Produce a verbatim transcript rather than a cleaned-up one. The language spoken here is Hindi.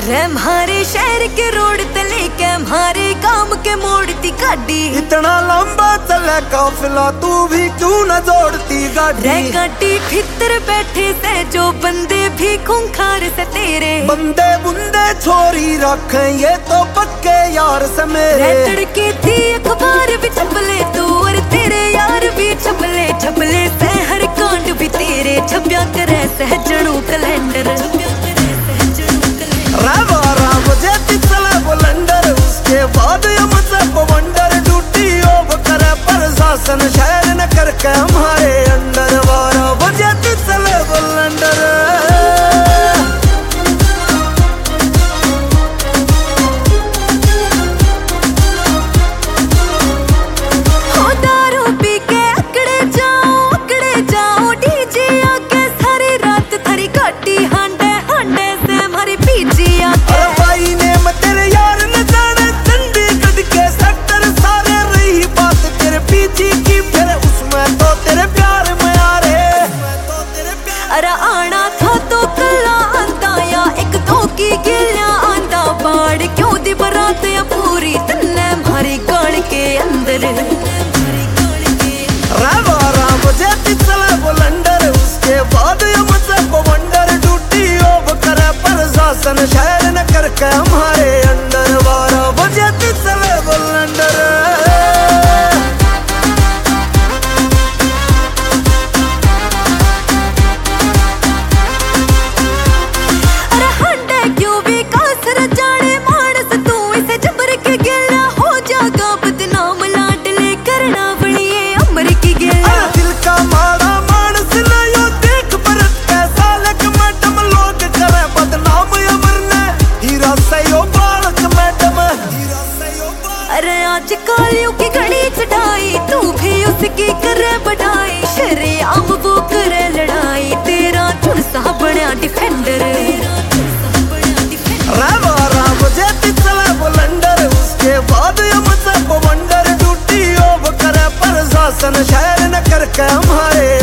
रे हमारे शहर के रोड तले के हमारे काम के मोड़ती गाड़ी। इतना लंबा चला काफिला तू भी क्यों न जोड़ती गाड़ी। रे गाड़ी भीतर बैठे से जो बंदे भी खूंखार से तेरे बंदे बुंदे छोरी रखे ये तो पक्के यार से मेरे। तड़के थी अखबार भी छपले तू और तेरे यार भी छपले छपले से हर कांड भी तेरे छप्या करे सहजणू कैलेंडर। उसके बाद मुझसे वंडर ड्यूटी ओव करे प्रशासन शहर न करके हमारे अंडर। बारह बजे चले बुलंडर। दारू पी के अकड़े जाओ अकड़े जाओ डीजे आके सारी रात थारी गाड़ी हांडे हांडे से हमारी पीजी आके। भाई ने तेरे यार न जाने चंडीगढ़ के सेक्टर सारे रही बात तेरे पीछे की फिर उसमें तो तेरे प्यार में आ रहे। अरे आना था तो कला आंदा या एक दो की गिलिया आंदा बाढ़ क्यों दी बरात या पूरी तन्ने हमारी गाड़ के अंदर। बुलंडर उसके बाद मुझसे वंडर ड्यूटी ओव करे प्रशासन शहर न करके हमारे अंडर। बारह बजे चले बुलंडर। अरे हंडे क्यों भी कासर जाने मानस तू इसे जबर के गिला हो जागा बदनाम लाडले करना बड़िए अमर की गिला। दिल का माड़ा मानस नहीं देख परत कैसा लग मैडम लोग करे बदनाम अमर ने हीरा से यो बालक मैडम हीरा से यो। अरे आज कालियों की घड़ी चढ़ाई तू भी उसकी करे बढ़ाई शरेआम वो करे लड़ाई तेरा चुनसा बड़ा डिफेंडर। बुलंडर उसके बाद मुझसे वंडर ड्यूटी ओव करे प्रशासन शहर न करके हमारे